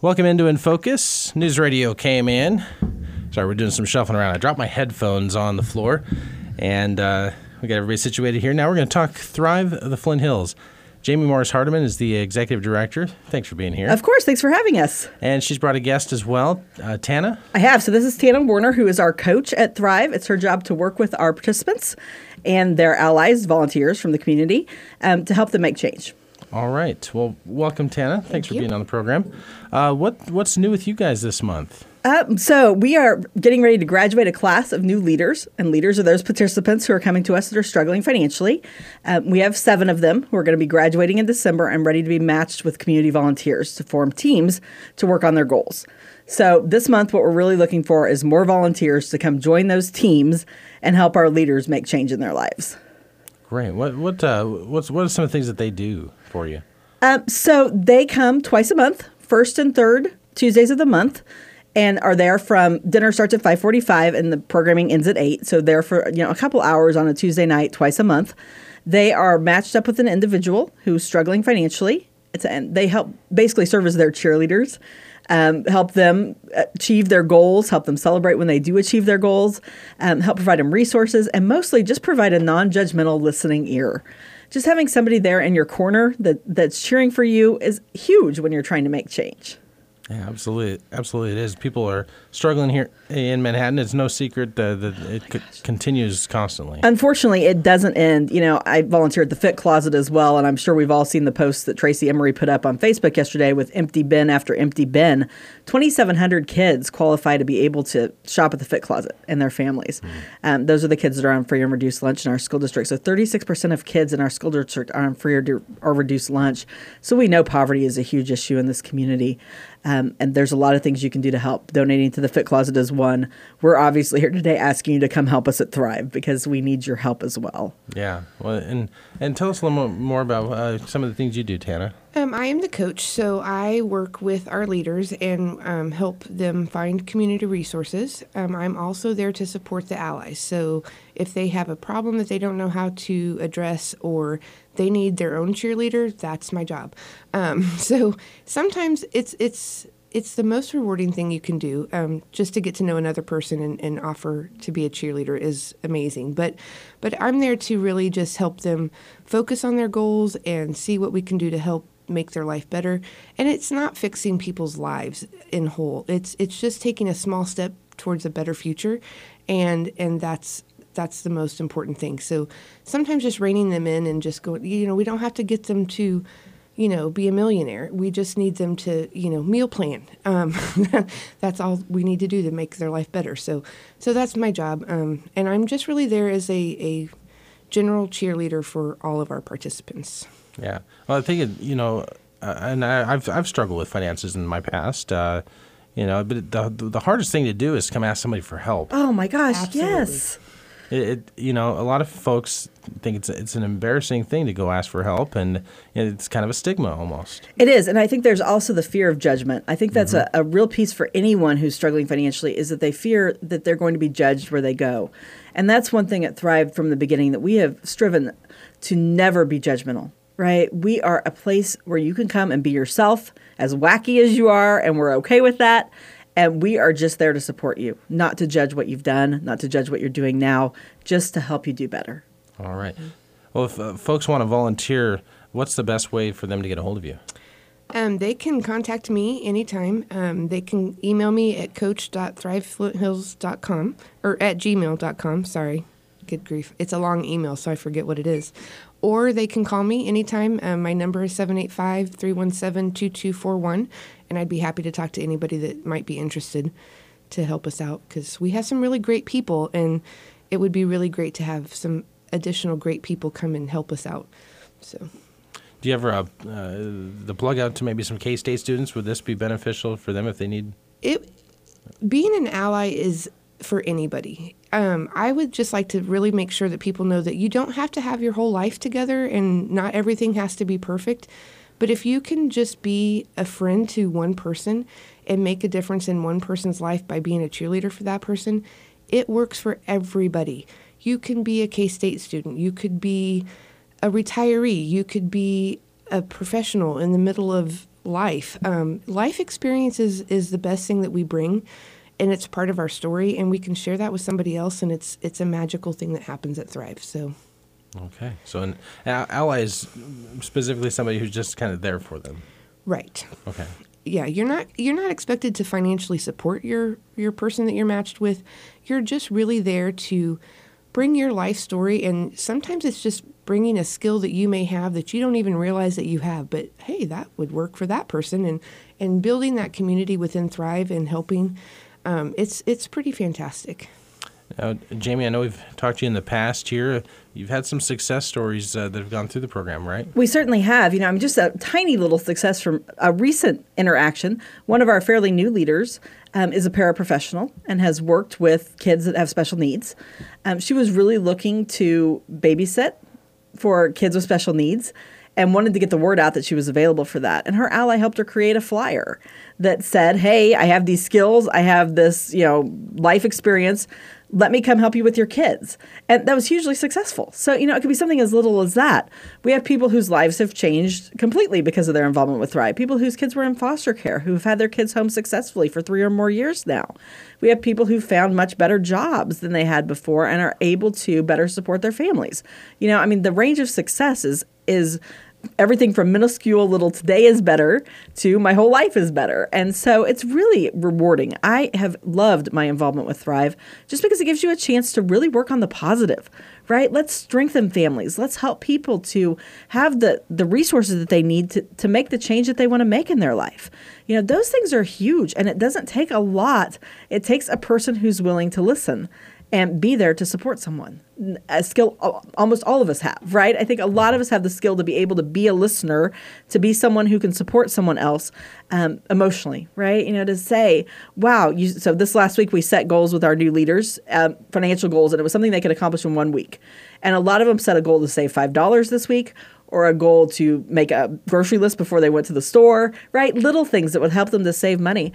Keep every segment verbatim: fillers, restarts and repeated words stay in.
Welcome into In Focus. News Radio came in. Sorry, we're doing some shuffling around. I dropped my headphones on the floor, and uh, we got everybody situated here. Now we're going to talk Thrive of the Flint Hills. Jamie Morris Hardiman is the executive director. Thanks for being here. Of course. Thanks for having us. And she's brought a guest as well, uh, Tana. I have. So this is Tana Warner, who is our coach at Thrive. It's her job to work with our participants and their allies, volunteers from the community, um, to help them make change. All right. Well, welcome, Tana. Thanks Thank for you. being on the program. Uh, what What's new with you guys this month? Um, so we are getting ready to graduate a class of new leaders, and leaders are those participants who are coming to us that are struggling financially. Um, we have seven of them who are going to be graduating in December and ready to be matched with community volunteers to form teams to work on their goals. So this month, what we're really looking for is more volunteers to come join those teams and help our leaders make change in their lives. Great. What what uh, what's what are some of the things that they do for you? Um, so they come twice a month, first and third Tuesdays of the month, and are there from dinner starts at five forty-five and the programming ends at eight. So they're for you know a couple hours on a Tuesday night twice a month. They are matched up with an individual who's struggling financially. It's and they help basically serve as their cheerleaders, um, help them achieve their goals, help them celebrate when they do achieve their goals, um, help provide them resources, and mostly just provide a non-judgmental listening ear. Just having somebody there in your corner that, that's cheering for you is huge when you're trying to make change. Yeah, absolutely. Absolutely it is. People are struggling here in Manhattan. It's no secret uh, that it c- continues constantly. Unfortunately, it doesn't end. You know, I volunteer at the Fit Closet as well, and I'm sure we've all seen the posts that Tracy Emery put up on Facebook yesterday with empty bin after empty bin. twenty-seven hundred kids qualify to be able to shop at the Fit Closet and their families. Mm. Um, those are the kids that are on free and reduced lunch in our school district. So thirty-six percent of kids in our school district are on free or, do, or reduced lunch. So we know poverty is a huge issue in this community. Um, and there's a lot of things you can do to help. Donating to the Fit Closet is one. We're obviously here today asking you to come help us at Thrive because we need your help as well. Yeah. Well, and and tell us a little more about uh, some of the things you do, Tana. Um, I am the coach, so I work with our leaders and um, help them find community resources. Um, I'm also there to support the allies. So if they have a problem that they don't know how to address or they need their own cheerleader, that's my job. Um, so sometimes it's it's it's the most rewarding thing you can do. Um, just to get to know another person and, and offer to be a cheerleader is amazing. But but I'm there to really just help them focus on their goals and see what we can do to help make their life better. And it's not fixing people's lives in whole. It's it's just taking a small step towards a better future, and and that's that's the most important thing. So sometimes just reining them in and just going, you know, we don't have to get them to, you know, be a millionaire. We just need them to, you know, meal plan. Um, that's all we need to do to make their life better. So so that's my job. Um, and I'm just really there as a, a general cheerleader for all of our participants. Yeah. Well, I think, it, you know, uh, and I, I've I've struggled with finances in my past, uh, you know, but the the hardest thing to do is come ask somebody for help. Oh, my gosh, Absolutely. yes. It, it, you know, a lot of folks think it's it's an embarrassing thing to go ask for help, and it's kind of a stigma almost. It is, and I think there's also the fear of judgment. I think that's mm-hmm. a, a real piece for anyone who's struggling financially is that they fear that they're going to be judged where they go. And that's one thing at Thrive from the beginning that we have striven to never be judgmental, right? We are a place where you can come and be yourself, as wacky as you are, and we're okay with that. And we are just there to support you, not to judge what you've done, not to judge what you're doing now, just to help you do better. All right. Well, if uh, folks want to volunteer, what's the best way for them to get a hold of you? Um, they can contact me anytime. Um, they can email me at coach dot thrive flint hills dot com or at gmail dot com. Sorry. Good grief. It's a long email, so I forget what it is. Or they can call me anytime. Um, my number is seven eight five, three one seven, two two four one, and I'd be happy to talk to anybody that might be interested to help us out because we have some really great people, and it would be really great to have some additional great people come and help us out. So, do you ever uh, uh, the plug out to maybe some K-State students? Would this be beneficial for them if they need? It being an ally is for anybody. Um, I would just like to really make sure that people know that you don't have to have your whole life together and not everything has to be perfect. But if you can just be a friend to one person and make a difference in one person's life by being a cheerleader for that person, it works for everybody. You can be a K-State student. You could be a retiree. You could be a professional in the middle of life. Um, life experience is, is the best thing that we bring, and it's part of our story, and we can share that with somebody else, and it's it's a magical thing that happens at Thrive. So, okay. So an a- ally is specifically somebody who's just kind of there for them. right. Okay. Yeah, you're not you're not expected to financially support your your person that you're matched with. You're just really there to bring your life story, and sometimes it's just bringing a skill that you may have that you don't even realize that you have, but hey, that would work for that person, and and building that community within Thrive and helping, um, it's it's pretty fantastic. Now, Jamie, I know we've talked to you in the past here. You've had some success stories uh, that have gone through the program, right? We certainly have. You know, I'm just a tiny little success from a recent interaction. One of our fairly new leaders um, is a paraprofessional and has worked with kids that have special needs. Um, she was really looking to babysit for kids with special needs and wanted to get the word out that she was available for that. And her ally helped her create a flyer that said, hey, I have these skills. I have this, you know, life experience. Let me come help you with your kids. And that was hugely successful. So, you know, it could be something as little as that. We have people whose lives have changed completely because of their involvement with Thrive. People whose kids were in foster care, who've had their kids home successfully for three or more years now. We have people who found much better jobs than they had before and are able to better support their families. You know, I mean, the range of success is, is everything from minuscule little today is better to my whole life is better. And so it's really rewarding. I have loved my involvement with Thrive just because it gives you a chance to really work on the positive, right? Let's strengthen families. Let's help people to have the, the resources that they need to, to make the change that they want to make in their life. You know, those things are huge, and it doesn't take a lot. It takes a person who's willing to listen and be there to support someone. A skill almost all of us have, right? I think a lot of us have the skill to be able to be a listener, to be someone who can support someone else um, emotionally, right? You know, to say, wow, you, so this last week we set goals with our new leaders, um, financial goals, and it was something they could accomplish in one week. And a lot of them set a goal to save five dollars this week, or a goal to make a grocery list before they went to the store, right? Little things that would help them to save money.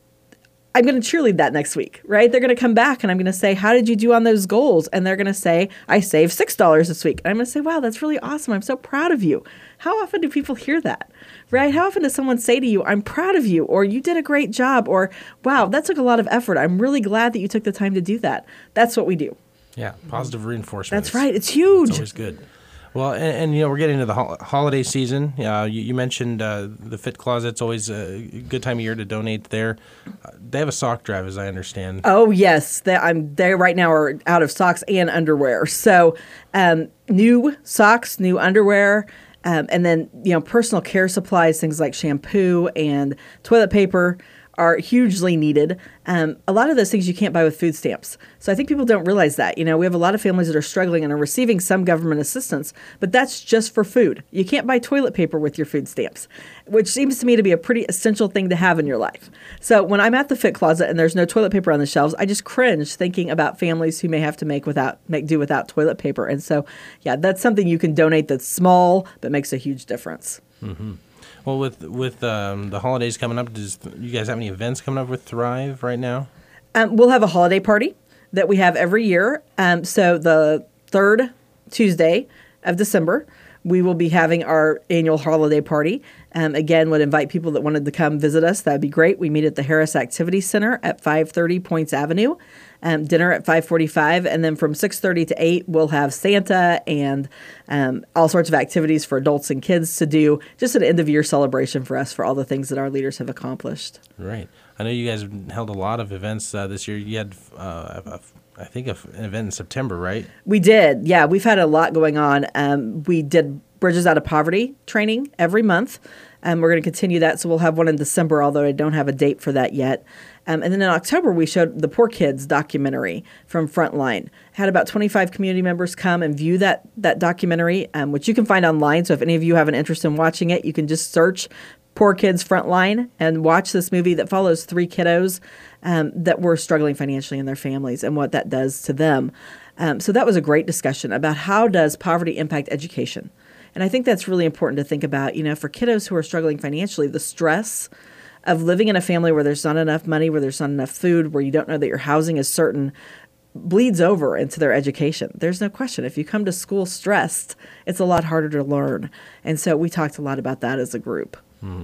I'm going to cheerlead that next week, right? They're going to come back and I'm going to say, how did you do on those goals? And they're going to say, I saved six dollars this week. And I'm going to say, wow, that's really awesome. I'm so proud of you. How often do people hear that, right? How often does someone say to you, I'm proud of you, or you did a great job, or wow, that took a lot of effort. I'm really glad that you took the time to do that. That's what we do. Yeah, positive reinforcement. That's right. It's huge. It's always good. Well, and, and you know, we're getting into the ho- holiday season. Uh, you, you mentioned uh, the Fit Closet. It's always a good time of year to donate there. Uh, they have a sock drive, as I understand. Oh, yes. They, I'm, they right now are out of socks and underwear. So um, new socks, new underwear, um, and then, you know, personal care supplies, things like shampoo and toilet paper are hugely needed. Um, a lot of those things you can't buy with food stamps. So I think people don't realize that. You know, we have a lot of families that are struggling and are receiving some government assistance, but that's just for food. You can't buy toilet paper with your food stamps, which seems to me to be a pretty essential thing to have in your life. So when I'm at the Fit Closet and there's no toilet paper on the shelves, I just cringe thinking about families who may have to make without make do without toilet paper. And so, yeah, that's something you can donate that's small but makes a huge difference. Mm-hmm. Well, with with um, the holidays coming up, does you guys have any events coming up with Thrive right now? Um, we'll have a holiday party that we have every year. Um, so the third Tuesday of December, we will be having our annual holiday party. Um, again, would invite people that wanted to come visit us. That'd be great. We meet at the Harris Activity Center at five thirty Points Avenue. Um, dinner at five forty-five, and then from six thirty to eight, we'll have Santa and um, all sorts of activities for adults and kids to do. Just an end-of-year celebration for us for all the things that our leaders have accomplished. Right. I know you guys held a lot of events uh, this year. You had, uh, a, I think, a, an event in September, right? We did. Yeah, we've had a lot going on. Um, we did Bridges Out of Poverty training every month. Um, we're going to continue that, so we'll have one in December, although I don't have a date for that yet. Um, and then in October, we showed the Poor Kids documentary from Frontline. Had about twenty-five community members come and view that that documentary, um, which you can find online. So if any of you have an interest in watching it, you can just search Poor Kids Frontline and watch this movie that follows three kiddos um, that were struggling financially in their families and what that does to them. Um, so that was a great discussion about how does poverty impact education. And I think that's really important to think about, you know, for kiddos who are struggling financially, the stress of living in a family where there's not enough money, where there's not enough food, where you don't know that your housing is certain, bleeds over into their education. There's no question. If you come to school stressed, it's a lot harder to learn. And so we talked a lot about that as a group. Mm-hmm.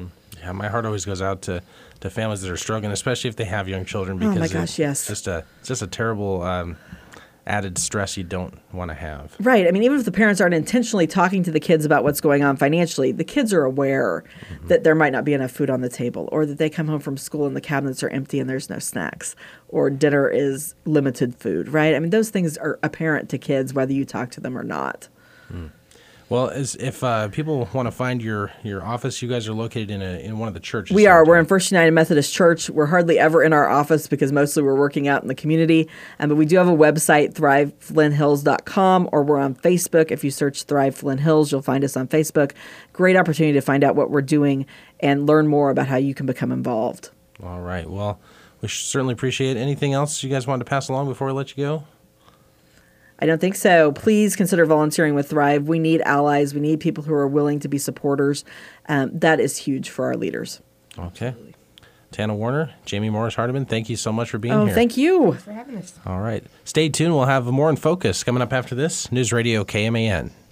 Yeah, my heart always goes out to, to families that are struggling, especially if they have young children. Oh, Because my gosh, it's yes. just a it's just a terrible um, added stress you don't want to have. Right. I mean, even if the parents aren't intentionally talking to the kids about what's going on financially, the kids are aware mm-hmm. that there might not be enough food on the table, or that they come home from school and the cabinets are empty and there's no snacks, or dinner is limited food, right? I mean, those things are apparent to kids whether you talk to them or not. Mm. Well, as, if uh, people want to find your, your office, you guys are located in a, in one of the churches. We are. We're in First United Methodist Church. We're hardly ever in our office because mostly we're working out in the community. Um, but we do have a website, thrive flint hills dot com, or we're on Facebook. If you search Thrive Flint Hills, you'll find us on Facebook. Great opportunity to find out what we're doing and learn more about how you can become involved. All right. Well, we certainly appreciate it. Anything else you guys wanted to pass along before we let you go? I don't think so. Please consider volunteering with Thrive. We need allies. We need people who are willing to be supporters. Um, that is huge for our leaders. Okay. Tana Warner, Jamie Morris Hardiman, thank you so much for being oh, here. Oh, thank you. Thanks for having us. All right. Stay tuned. We'll have more in focus coming up after this. News Radio K M A N.